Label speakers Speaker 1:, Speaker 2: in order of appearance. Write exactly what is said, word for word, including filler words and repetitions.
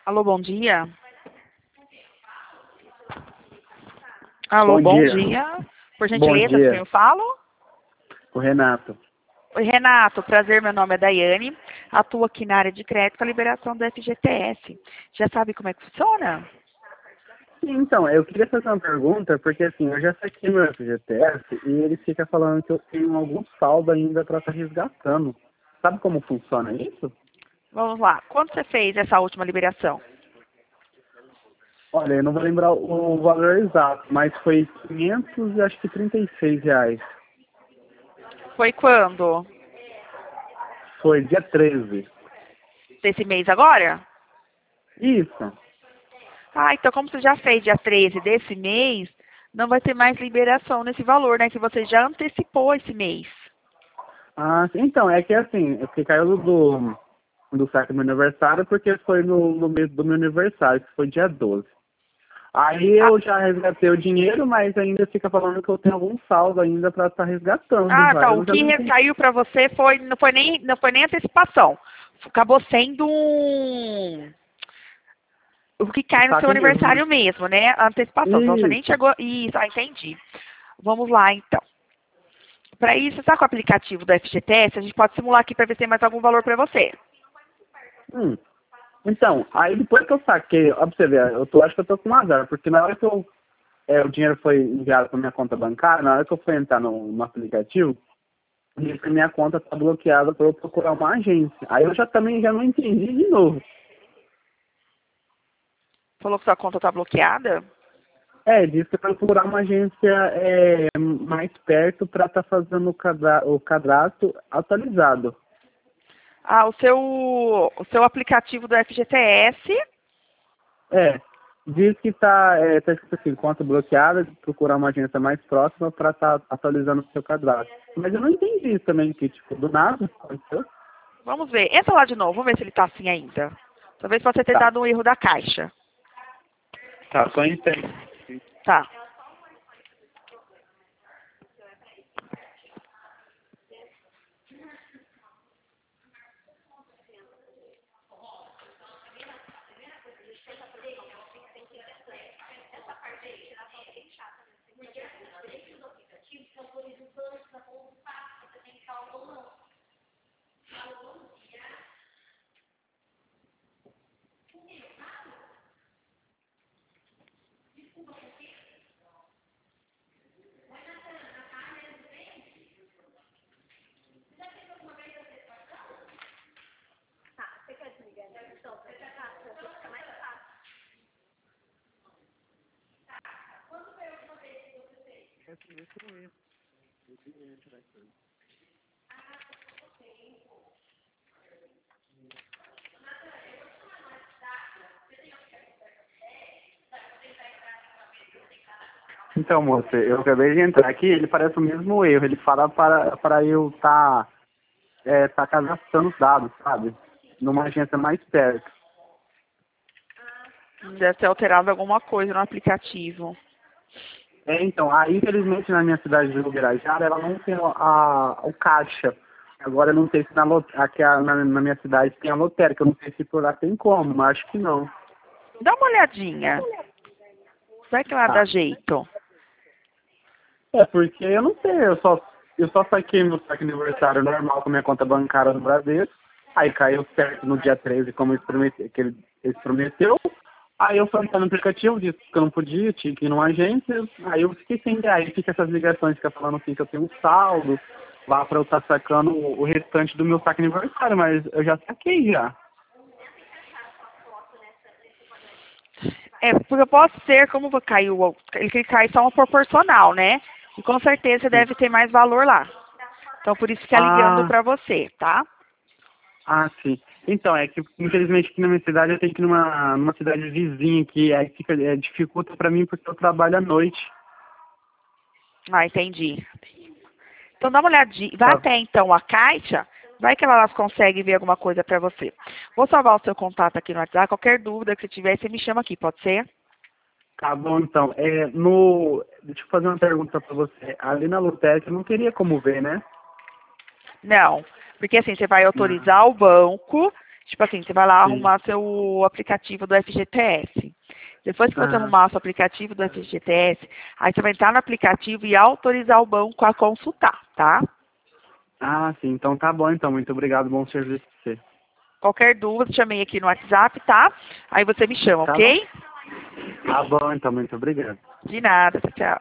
Speaker 1: Alô, bom dia. Alô,
Speaker 2: Bom
Speaker 1: bom
Speaker 2: dia.
Speaker 1: dia. Por
Speaker 2: Bom
Speaker 1: gentileza, com quem
Speaker 2: dia,
Speaker 1: eu falo?
Speaker 2: o Renato.
Speaker 1: Oi, Renato. Prazer, meu nome é Daiane. Atuo aqui na área de crédito com a liberação do F G T S. Já sabe como é que funciona?
Speaker 2: Sim, então, eu queria fazer uma pergunta, porque assim, eu já saquei meu F G T S e ele fica falando que eu tenho algum saldo ainda para estar resgatando. Sabe como funciona isso?
Speaker 1: Vamos lá. Quando você fez essa última liberação?
Speaker 2: Olha, eu não vou lembrar o valor exato, mas foi quinhentos e acho que trinta e seis reais.
Speaker 1: Foi quando?
Speaker 2: Foi dia treze.
Speaker 1: Desse mês agora?
Speaker 2: Isso.
Speaker 1: Ah, então como você já fez dia treze desse mês, não vai ter mais liberação nesse valor, né? Que você já antecipou esse mês.
Speaker 2: Ah, sim, então, é que assim, eu fiquei caindo do, do saque do meu aniversário porque foi no, no mês do meu aniversário, que foi dia doze. Aí
Speaker 1: Ah,
Speaker 2: eu já resgatei o dinheiro, mas ainda fica falando que eu tenho algum saldo ainda para estar resgatando.
Speaker 1: ah, tá.
Speaker 2: Aí
Speaker 1: O
Speaker 2: eu já
Speaker 1: que
Speaker 2: não entendi.
Speaker 1: recaiu para você foi não foi nem não foi nem antecipação. Acabou sendo um o que
Speaker 2: O
Speaker 1: cai no seu
Speaker 2: saque mesmo, né?
Speaker 1: aniversário mesmo, né? A antecipação. Então você nem
Speaker 2: Isso.
Speaker 1: chegou. Isso, ah, entendi. Vamos lá, então. Para isso, você está com o aplicativo do F G T S? A gente pode simular aqui para ver se tem mais algum valor para você.
Speaker 2: Hum. Então, aí depois que eu saquei, ó, pra você ver, eu tô, acho que eu tô com um azar, porque na hora que eu, é, o dinheiro foi enviado para minha conta bancária, na hora que eu fui entrar no, no aplicativo, disse que minha conta tá bloqueada para eu procurar uma agência. Aí eu já também já não entendi de novo.
Speaker 1: Falou que sua conta está bloqueada?
Speaker 2: É, disse que para procurar uma agência é, mais perto para estar fazendo o, cadra o cadastro atualizado.
Speaker 1: Ah, o seu, o seu aplicativo do F G T S.
Speaker 2: É, diz que está é, tá escrito assim, conta bloqueada, procurar uma agência mais próxima para estar atualizando o seu cadastro. Mas eu não entendi isso também, que tipo, do nada aconteceu.
Speaker 1: Vamos ver. Entra lá de novo, vamos ver se ele está assim ainda. Talvez possa ter
Speaker 2: Tá,
Speaker 1: dado um erro da caixa.
Speaker 2: tá, só entendi.
Speaker 1: Tá.
Speaker 2: Então, moça, eu acabei de entrar aqui, ele parece o mesmo erro. Ele fala para, para eu estar tá, é, tá cadastrando os dados, sabe? Numa agência mais perto.
Speaker 1: Deve ter alterado alguma coisa no aplicativo.
Speaker 2: É, então, aí infelizmente na minha cidade de Uberajara, ela não tem a, o caixa. Agora eu não sei se na, lo- aqui a- na, na minha cidade tem a lotérica, eu não sei se por lá tem como, mas acho que não.
Speaker 1: Dá uma olhadinha. Vai que lá dá
Speaker 2: Tá.
Speaker 1: jeito.
Speaker 2: É, porque eu não sei, eu só, eu só saquei meu saque aniversário normal com minha conta bancária no Bradesco, aí caiu certo no dia treze, como eles promete- que ele, eles prometeu. Aí eu fui entrar no aplicativo, disse que eu não podia, tinha que ir numa agência, aí eu fiquei sem ideia, aí fica essas ligações, fica falando assim que eu tenho um saldo, lá pra eu estar sacando o o restante do meu saque aniversário, mas eu já saquei já.
Speaker 1: É, porque pode ser, como caiu, o- ele cai só uma proporcional, né? E com certeza
Speaker 2: Sim.
Speaker 1: deve ter mais valor lá. Então por isso que é ligando
Speaker 2: Ah,
Speaker 1: pra você, tá?
Speaker 2: ah, sim. Então, é que infelizmente aqui na minha cidade eu tenho que ir numa, numa cidade vizinha que aí fica, é, dificulta pra mim porque eu trabalho à noite.
Speaker 1: Ah, entendi. Então dá uma olhadinha. Vai
Speaker 2: Tá,
Speaker 1: até então a caixa, vai que elas conseguem ver alguma coisa pra você. Vou salvar o seu contato aqui no WhatsApp. Qualquer dúvida que você tiver, você me chama aqui, pode ser?
Speaker 2: tá bom, então. É, no, deixa eu fazer uma pergunta pra você. Ali na lotérica eu não teria como ver, né?
Speaker 1: Não. Porque assim, você vai
Speaker 2: Não.
Speaker 1: autorizar o banco Tipo assim, você vai lá
Speaker 2: Sim.
Speaker 1: arrumar seu aplicativo do F G T S. Depois que você
Speaker 2: Ah,
Speaker 1: arrumar seu aplicativo do F G T S, aí você vai entrar no aplicativo e autorizar o banco a consultar, tá?
Speaker 2: ah, sim. Então tá bom, então. Muito obrigado. Bom serviço pra você.
Speaker 1: Qualquer dúvida, chamei aqui no WhatsApp, tá? Aí você me chama,
Speaker 2: Tá bom?
Speaker 1: ok?
Speaker 2: Tá bom, então. Muito obrigado.
Speaker 1: De nada, tchau, tchau.